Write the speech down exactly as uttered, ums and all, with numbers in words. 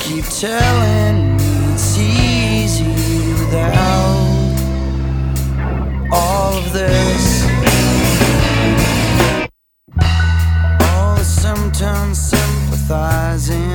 keep telling me it's easy without all of this. All the symptoms sympathizing